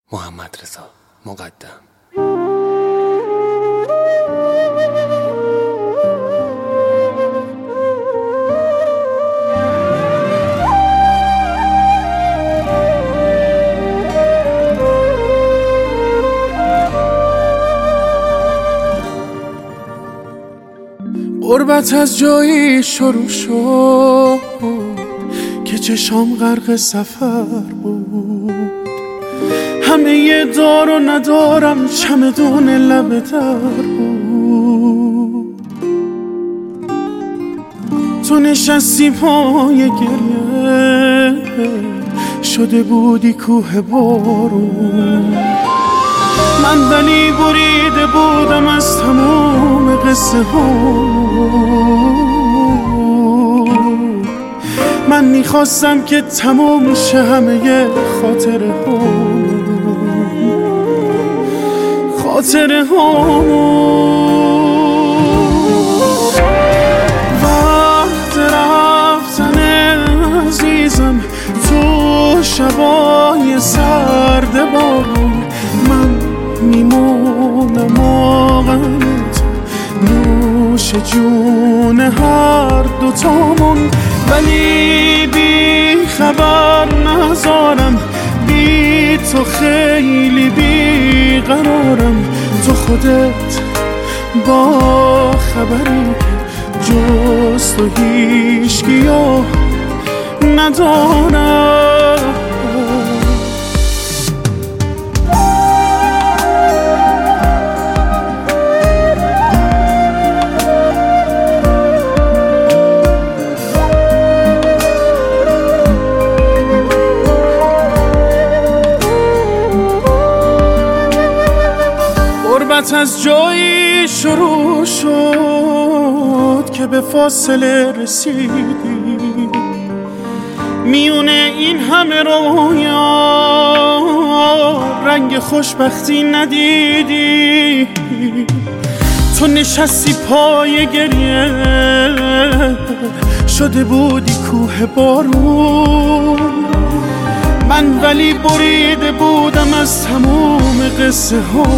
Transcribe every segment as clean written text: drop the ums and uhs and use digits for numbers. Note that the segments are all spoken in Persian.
محمدرضا مقدم. غربت از جایی شروع شد که چشام غرق سفر بود. همه دار و ندارم چمدون لب در بود. تو نشستی پای گریه، شده بودی کوه بارون. من ولی بریده بودم از تمام قصه ها. من میخواستم که تمام شه همه خاطره ها. وقت رفتن عزیزم تو شبای سرد بارون. من میمونم آغمت نوش جون هر دوتامون. ولی بی خبر نذارم، بی تو خیلی بی قرارم. تو خودت با خبری که جز تو هیچکیو ندارم. غربت از جایی شروع شد که به فاصله رسیدی. میونه این همه رویا رنگ خوشبختی ندیدی. تو نشستی پای گریه، شده بودی کوه بارون. من ولی بریده بودم از تموم قصه ها.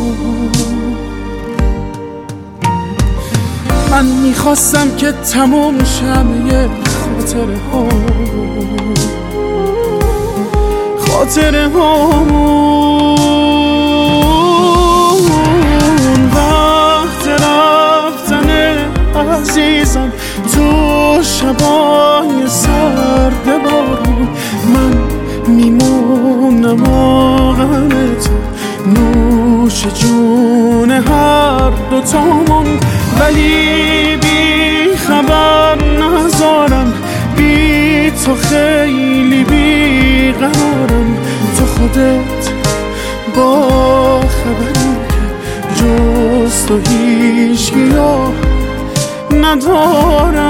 من میخواستم که تموم شمه خاطره وقت رفتن عزیزم تو شبای سرد بارون. من میمونم آغم تو نوش جون هر دوتامون. ولی بی خبر نذارم، بی تو خیلی بی قرارم. تو خودت با خبری که جز تو هیچکیو ندارم.